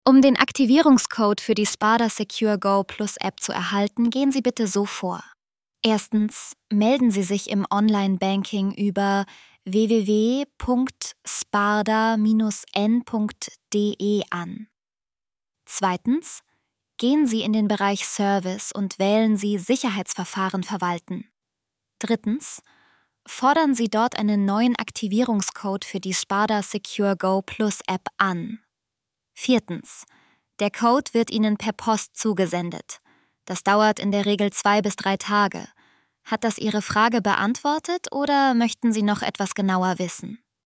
Um den Aktivierungscode für die Sparda Secure Go Plus App zu erhalten, gehen Sie bitte so vor. Erstens, melden Sie sich im Online-Banking über www.sparda-n.de an. Zweitens, gehen Sie in den Bereich Service und wählen Sie Sicherheitsverfahren verwalten. Drittens, fordern Sie dort einen neuen Aktivierungscode für die Sparda Secure Go Plus App an. Viertens, der Code wird Ihnen per Post zugesendet. Das dauert in der Regel 2 bis 3 Tage. Hat das Ihre Frage beantwortet oder möchten Sie noch etwas genauer wissen?